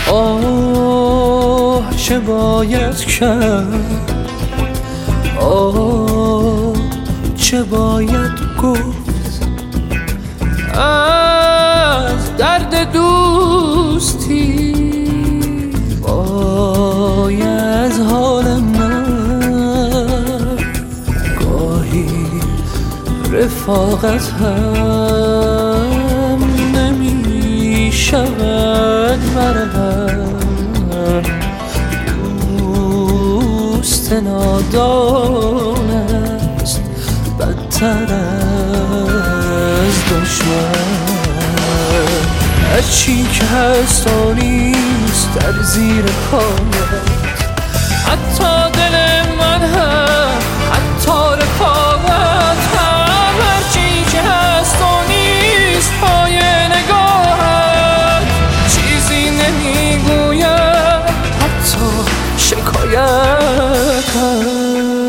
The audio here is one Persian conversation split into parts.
آه چه باید کرد، آه چه باید گفت از درد دوستی، وای از حال من. گاهی رفاقت هم نمی شود برهم، دوست نادان است بدتر از دشمن. هرچی که هست و نیست در زیر پایت، حتی دل من هم حتی رفاقت هم. هرچی که هست و نیست پای نگاهت، چیزی نمیگوید حتی شکایت هم.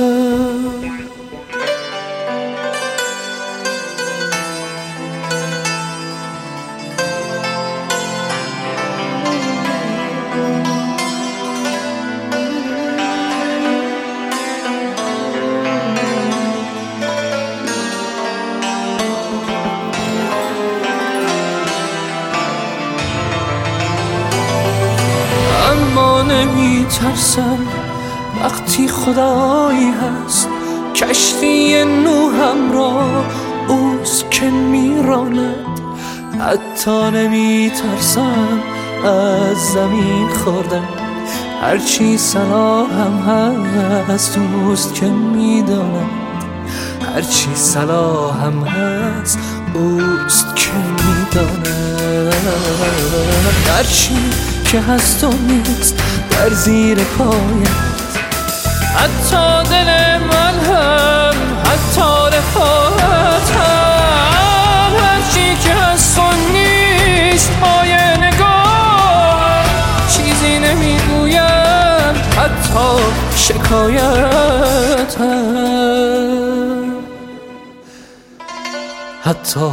اما نمی ترسم وقتی خدایی هست، کشتی نوحم را اوست که میراند. حتی نمی ترسم از زمین خوردن، هرچی صلاحم هست اوست که میداند. هرچی صلاحم هست اوست که میداند. هرچی که هست و نیست در زیر پایت، حتی دل من هم حتی رفاقت هم. هرچی که هست و نیست پای نگاه، چیزی نمیگویم حتی شکایت هم، حتی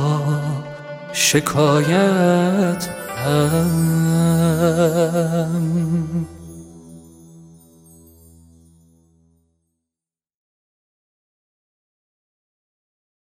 شکایت هم.